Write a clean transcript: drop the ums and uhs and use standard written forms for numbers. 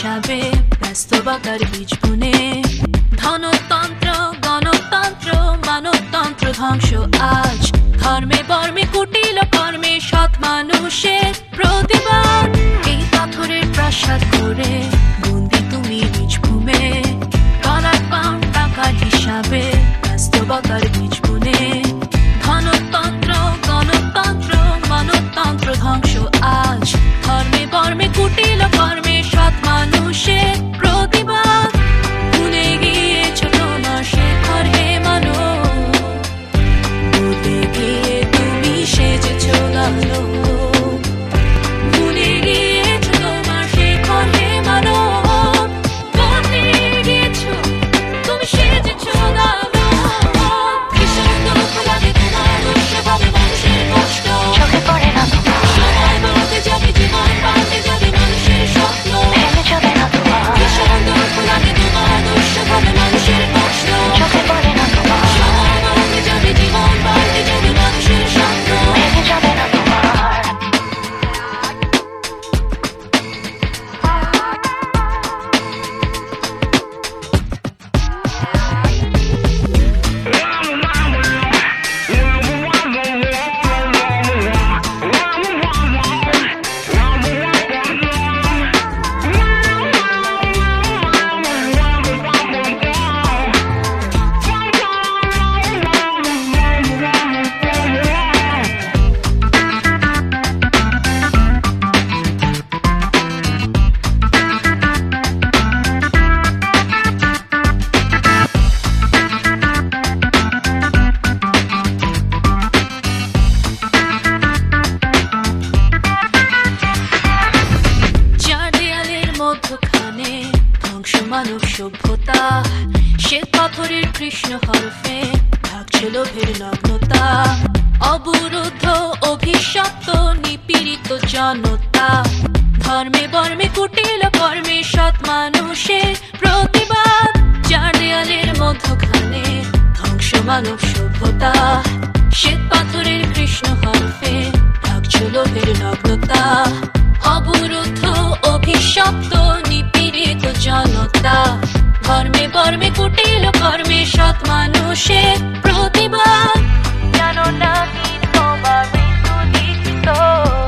হিসাবে ব্যস্ততার বীজ বুনে ধনতন্ত্র গণতন্ত্র মানবতন্ত্র ধ্বংস আজ ধর্মে বর্মে কুটিল কর্মে সৎ মানুষের প্রতিবাদ এই পাথরের প্রাসাদ করে বন্দি তুমি নিজ ভূমে ডলার পাউন্ড টাকার হিসাবে ব্যস্ততার বীজ বুনে ধনতন্ত্র গণতন্ত্র মানবতন্ত্র ধ্বংস আজ ধর্মে বর্মে কুটিল কর্মে সৎ মানুষের প্রতিবাদ ভুলে গিয়েছ তোমার শেখর হে মানব বদলে গিয়ে তুমি সেজেছ গালো ভুলে গিয়েছ তোমার শেখর হে মানব বদলে গিয়েছ তুমি সেজেছ গালো কিসের দুঃখ লাগে তোমার সেভাবে মানুষের কষ্ট চোখে পড়ে না তোমার সময় বলতে যাবে জীবন পাল্টে যাবে মানুষের স্বপ্ন ভেঙে যাবে না তোমার কিসের দুঃখ লাগে তোমার সেভাবে মানুষের কষ্ট চোখে পড়ে না তোমার সময় বলতে যাবে জীবন পাল্টে যাবে মানুষের স্বপ্ন ভেঙে যাবে না তোমার মধ্যখানে ধ্বংস মানব সভ্যতা শ্বেত পাথরের কৃষ্ণ হরফে ঢাকছে লোভের নগ্নতা অবরুদ্ধ অভিশপ্ত নিপীড়িত জনতা ধর্মে বর্মে কুটিল কর্মে সৎ মানুষের প্রতিবাদ যার দেয়ালের মধ্যখানে ধ্বংস মানব সভ্যতা শ্বেত পাথরের কৃষ্ণ হরফে ঢাকছে লোভের নগ্নতা অবরুদ্ধ অভিশপ্ত নিপীড়িত জনতা ধর্মে বর্মে কুটিল কর্মে সৎ মানুষের প্রতিবাদ জানো না কি তোমার মৃত্যু লিখিত